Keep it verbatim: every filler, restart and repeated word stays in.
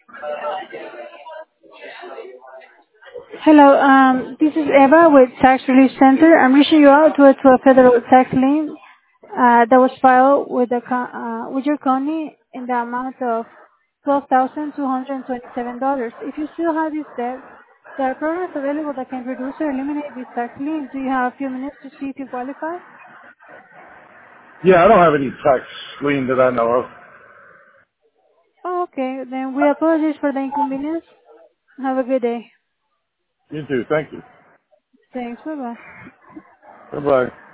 Hello, um, this is Eva with Tax Relief Center. I'm reaching you out to a, to a federal tax lien uh, that was filed with the co- uh, with your county in the amount of twelve thousand two hundred twenty-seven dollars. If you still have this debt, there are programs available that can reduce or eliminate this tax lien. Do you have a few minutes to see if you qualify? Yeah, I don't have any tax lien that I know of. Oh, okay. Then we apologize for the inconvenience. Have a good day. You do. Thank you. Thanks. Bye bye. Bye bye.